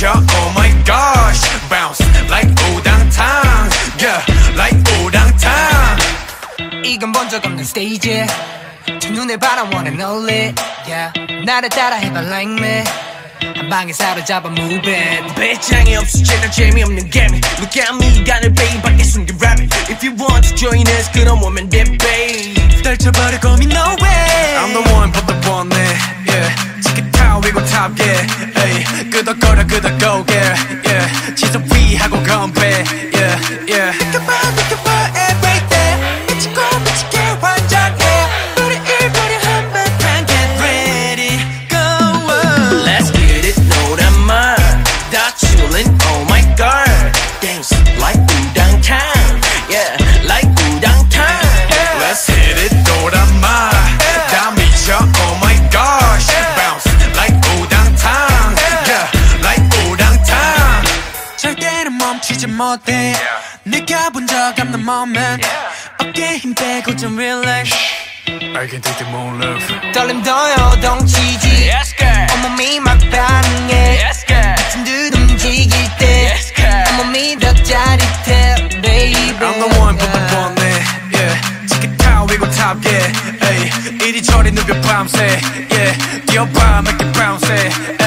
미쳐 oh my gosh bounce like 우당탕 yeah like 우당탕 이건 본 적 없는 스테이지 첫눈에 바람 wanna know it yeah 나를 따라 해봐 like me 한 방에 사로잡아 move it 배짱이 없어 제가 재미없는 게임 Look at me 간을 베이 밖에 숨긴 rabbit If you want to join us 그럼 오면 돼 babe 떨쳐버릴 고민 no way I'm the one but the one yeah 치킨 타워 위고 top yeah ay 끄덕거려 끄덕거게 yeah 지속 위하고 건배 yeah yeah 느껴봐 everyday 미치고 미치게 환장해 우리 일거리 한바탕 get ready go Let's get it 노란말 다 chillin' oh my god Dance like 우당탕 yeah like 우당탕 Let's hit it 노란 말 다 미쳐 oh my gosh bounce like 우당탕 yeah like 우당탕 절대는 멈추지 못해 느껴본 적 없는 moment 어깨에 힘 빼고 좀 relax I can take the more love 떨림 더 요동치지 Yes girl 온몸이 막 반응해 Yes girl 같은 듯 움직일 때 Yes girl 온몸이 더 짜릿해 baby I'm the one but the one yeah 치킨 타워 위고 top yeah ay 이리저리 누벼 밤새 yeah 뛰어봐 make it bounce